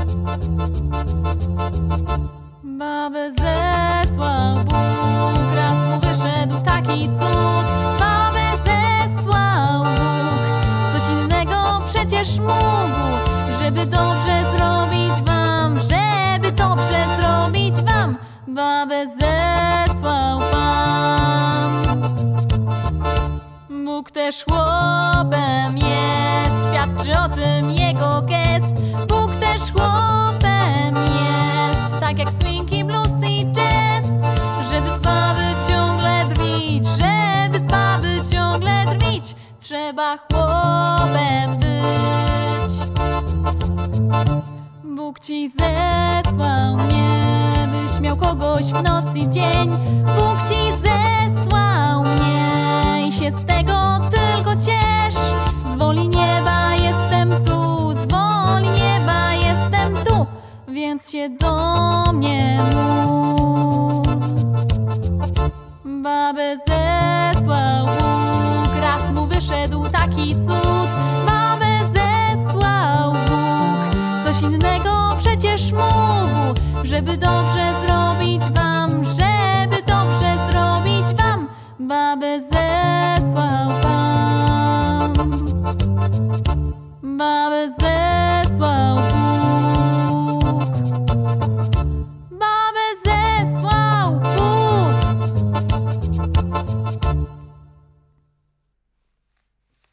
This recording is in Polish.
Babę zesłał Bóg, raz mu wyszedł taki cud. Babę zesłał Bóg, coś innego przecież mógł, żeby dobrze zrobić wam, żeby dobrze zrobić wam. Babę zesłał Pan. Bóg też chłopem jest, świadczy o tym jego gest. Bóg też chłopem jest, tak jak swingi, blues i jazz. Żeby z baby ciągle drwić, żeby z baby ciągle drwić, trzeba chłopem być. Bóg ci zesłał mnie, byś miał kogoś w noc i dzień. Bóg ci zesłał mnie i się z tego tylko ciesz. Z woli nieba jestem tu, z woli nieba jestem tu, więc się do mnie módl. Babę zesłał Bóg, raz mu wyszedł taki cud. Babę zesłał Bóg, coś innego przecież mógł, żeby dobrze